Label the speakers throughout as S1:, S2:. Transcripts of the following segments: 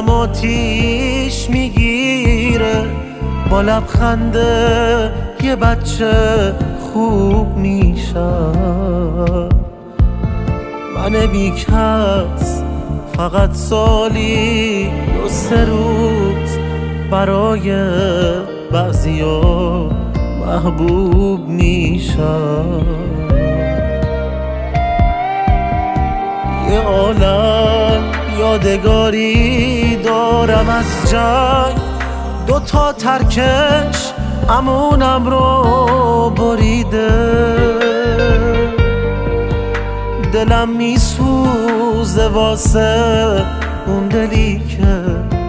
S1: دلم آتیش میگیره، با لبخنده یه بچه خوب میشم. من بیکس فقط سالی 2-3 روز برای بعضیا محبوب میشم. یه عالم یادگاری دارم از جنگ، 2 ترکش امونم رو بریده. دلم میسوزه واسه اون دلی که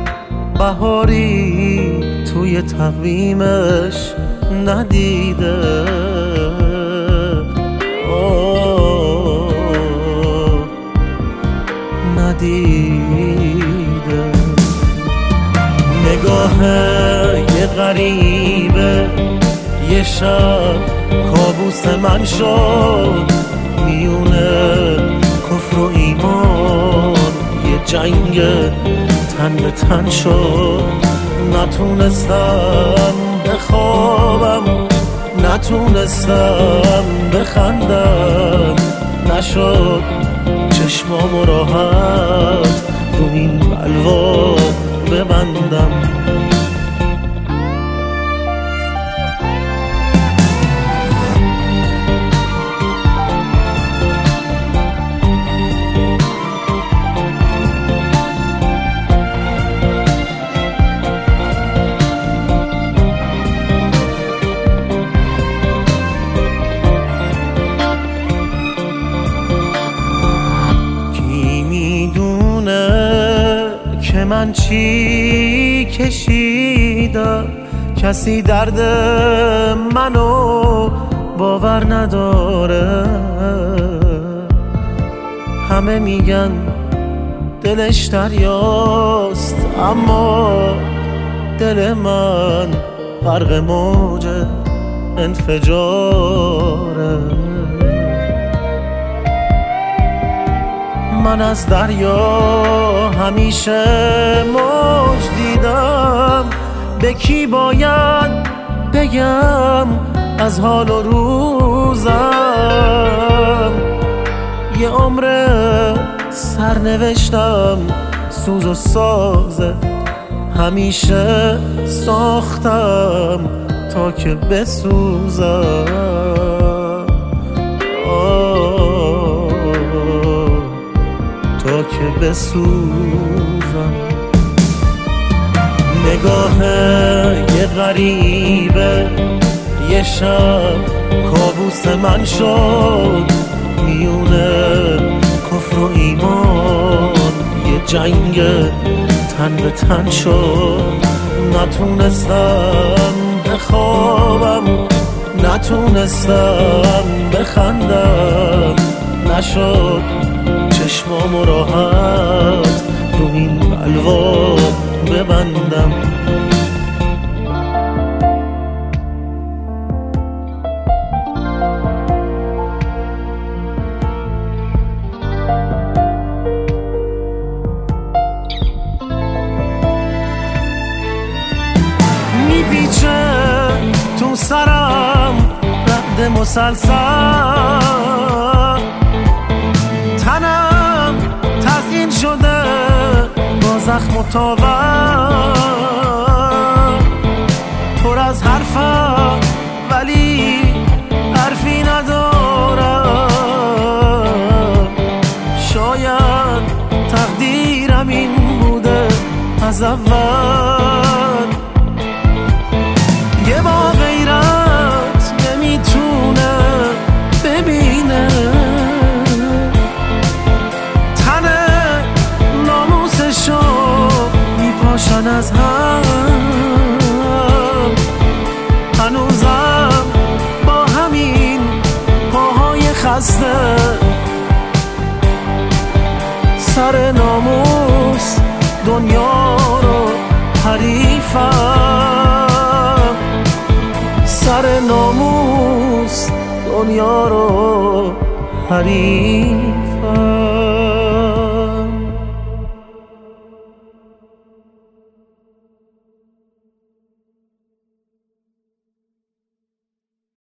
S1: بهاری توی تقویمش ندیده. ندیده. نگاه یه غریبه یه شب کابوس من شد، میونه کفر و ایمان یه جنگ تن به تن شد. نتونستم بخوابم، نتونستم بخندم، نشد چشمامو راحت رو این بلوا ببندم. که من چی کشیدم، کسی درد منو باور نداره. همه میگن دلش دریاست، اما دل من غرق موج انفجاره. من از دریا همیشه موج دیدم، به کی باید بگم از حال و روزم. یه عمر سرنوشتم سوز و سازه، همیشه ساختم تا که بسوزم. تا که بسوزم. نگاه یه غریبه یه شب کابوس من شد، میونه کفر و ایمان یه جنگ تن به تن شد. نتونستم بخوابم، نتونستم بخندم، نشد چشمامو راحت رو این بلوا ببندم. میپیچه تو سرم رعد مسلسل، تنم تزیین شده با زخم و تاور. پر از حرفم ولی حرفی ندارم. شاید تقدیرم این بوده از اول. یه با غیرت نمیتونه ببینه، میپاشن از هم. هنوزم با همین پاهای خسته، سر ناموس دنیا رو حریفم. سر ناموس دنیا رو حریفم.